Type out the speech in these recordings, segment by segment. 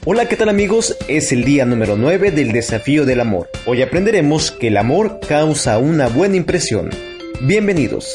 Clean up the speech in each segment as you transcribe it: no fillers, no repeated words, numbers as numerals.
Hola, ¿qué tal amigos? Es el día número 9 del desafío del amor. Hoy aprenderemos que el amor causa una buena impresión. Bienvenidos.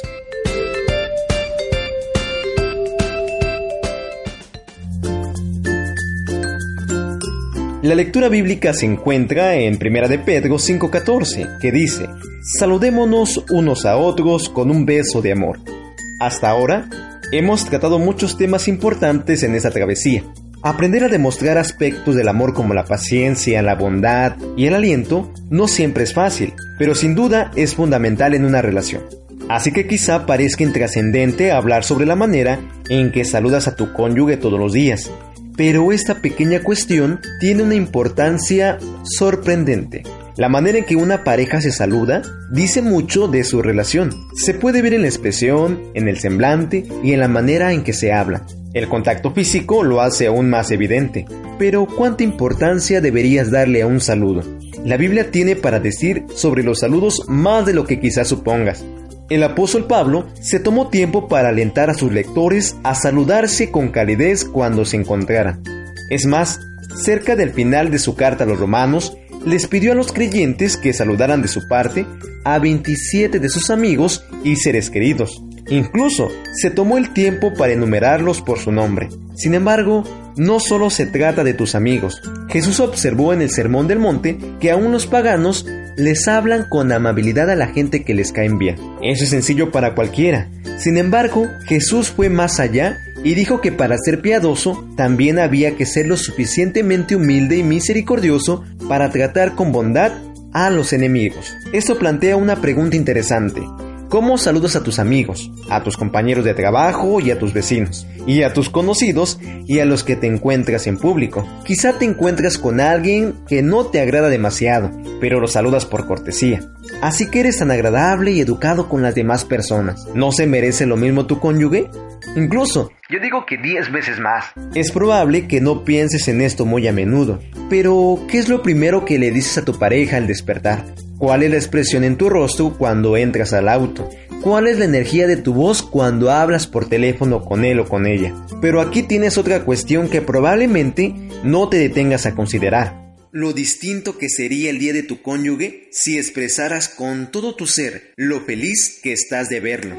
La lectura bíblica se encuentra en 1 de Pedro 5:14, que dice: saludémonos unos a otros con un beso de amor. Hasta ahora, hemos tratado muchos temas importantes en esta travesía. Aprender a demostrar aspectos del amor como la paciencia, la bondad y el aliento no siempre es fácil, pero sin duda es fundamental en una relación. Así que quizá parezca intrascendente hablar sobre la manera en que saludas a tu cónyuge todos los días, pero esta pequeña cuestión tiene una importancia sorprendente. La manera en que una pareja se saluda dice mucho de su relación. Se puede ver en la expresión, en el semblante y en la manera en que se habla. El contacto físico lo hace aún más evidente. Pero ¿cuánta importancia deberías darle a un saludo? La Biblia tiene para decir sobre los saludos más de lo que quizás supongas. El apóstol Pablo se tomó tiempo para alentar a sus lectores a saludarse con calidez cuando se encontraran. Es más, cerca del final de su carta a los romanos, les pidió a los creyentes que saludaran de su parte a 27 de sus amigos y seres queridos. Incluso se tomó el tiempo para enumerarlos por su nombre. Sin embargo, no solo se trata de tus amigos. Jesús observó en el Sermón del Monte que aún los paganos les hablan con amabilidad a la gente que les caen bien. Eso es sencillo para cualquiera. Sin embargo, Jesús fue más allá y dijo que para ser piadoso también había que ser lo suficientemente humilde y misericordioso para tratar con bondad a los enemigos. Esto plantea una pregunta interesante. ¿Cómo saludas a tus amigos, a tus compañeros de trabajo y a tus vecinos, y a tus conocidos y a los que te encuentras en público? Quizá te encuentras con alguien que no te agrada demasiado, pero lo saludas por cortesía. Así que eres tan agradable y educado con las demás personas. ¿No se merece lo mismo tu cónyuge? Incluso, yo digo que 10 veces más. Es probable que no pienses en esto muy a menudo, pero ¿qué es lo primero que le dices a tu pareja al despertar? ¿Cuál es la expresión en tu rostro cuando entras al auto? ¿Cuál es la energía de tu voz cuando hablas por teléfono con él o con ella? Pero aquí tienes otra cuestión que probablemente no te detengas a considerar. Lo distinto que sería el día de tu cónyuge si expresaras con todo tu ser lo feliz que estás de verlo.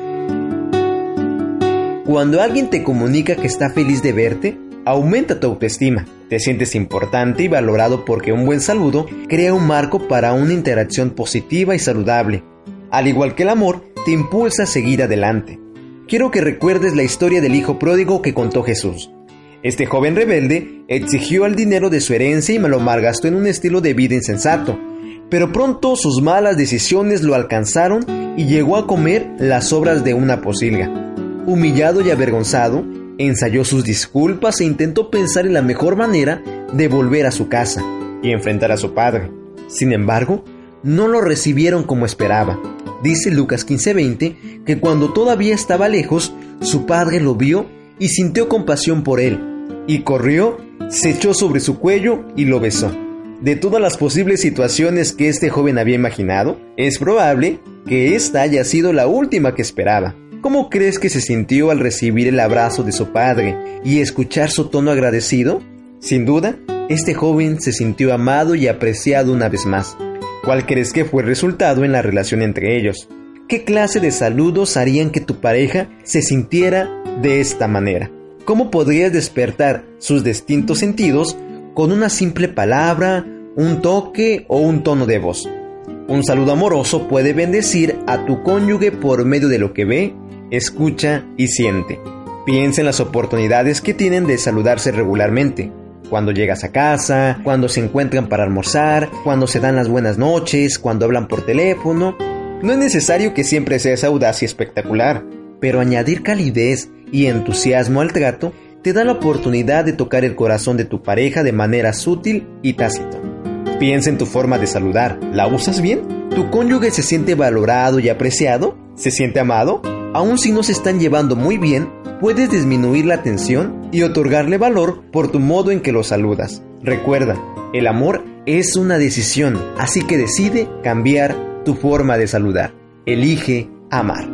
Cuando alguien te comunica que está feliz de verte, aumenta tu autoestima. Te sientes importante y valorado porque un buen saludo crea un marco para una interacción positiva y saludable. Al igual que el amor, te impulsa a seguir adelante. Quiero que recuerdes la historia del hijo pródigo que contó Jesús. Este joven rebelde exigió el dinero de su herencia y me lo malgastó en un estilo de vida insensato. Pero pronto sus malas decisiones lo alcanzaron y llegó a comer las sobras de una pocilga. Humillado y avergonzado, ensayó sus disculpas e intentó pensar en la mejor manera de volver a su casa y enfrentar a su padre. Sin embargo, no lo recibieron como esperaba. Dice Lucas 15:20 que cuando todavía estaba lejos, su padre lo vio y sintió compasión por él, y corrió, se echó sobre su cuello y lo besó. De todas las posibles situaciones que este joven había imaginado, es probable que esta haya sido la última que esperaba. ¿Cómo crees que se sintió al recibir el abrazo de su padre y escuchar su tono agradecido? Sin duda, este joven se sintió amado y apreciado una vez más. ¿Cuál crees que fue el resultado en la relación entre ellos? ¿Qué clase de saludos harían que tu pareja se sintiera de esta manera? ¿Cómo podrías despertar sus distintos sentidos con una simple palabra, un toque o un tono de voz? Un saludo amoroso puede bendecir a tu cónyuge por medio de lo que ve, escucha y siente. Piensa en las oportunidades que tienen de saludarse regularmente. Cuando llegas a casa, cuando se encuentran para almorzar, cuando se dan las buenas noches, cuando hablan por teléfono. No es necesario que siempre seas audaz y espectacular, pero añadir calidez y entusiasmo al trato te da la oportunidad de tocar el corazón de tu pareja de manera sutil y tácita. Piensa en tu forma de saludar. ¿La usas bien? ¿Tu cónyuge se siente valorado y apreciado? ¿Se siente amado? Aun si no se están llevando muy bien, puedes disminuir la tensión y otorgarle valor por tu modo en que lo saludas. Recuerda, el amor es una decisión, así que decide cambiar tu forma de saludar. Elige amar.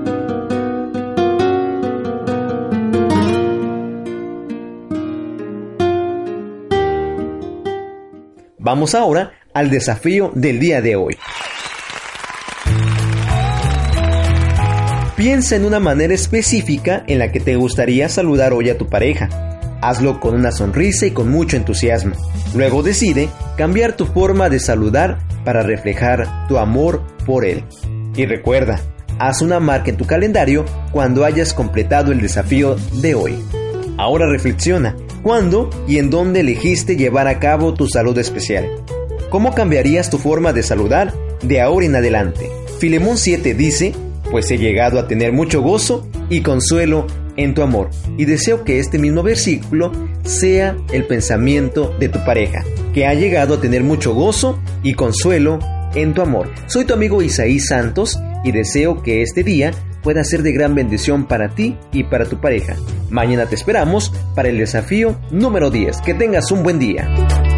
Vamos ahora al desafío del día de hoy. Piensa en una manera específica en la que te gustaría saludar hoy a tu pareja. Hazlo con una sonrisa y con mucho entusiasmo. Luego decide cambiar tu forma de saludar para reflejar tu amor por él. Y recuerda, haz una marca en tu calendario cuando hayas completado el desafío de hoy. Ahora reflexiona, ¿cuándo y en dónde elegiste llevar a cabo tu saludo especial? ¿Cómo cambiarías tu forma de saludar de ahora en adelante? Filemón 7 dice: pues he llegado a tener mucho gozo y consuelo en tu amor. Y deseo que este mismo versículo sea el pensamiento de tu pareja, que ha llegado a tener mucho gozo y consuelo en tu amor. Soy tu amigo Isaí Santos y deseo que este día pueda ser de gran bendición para ti y para tu pareja. Mañana te esperamos para el desafío número 10. Que tengas un buen día.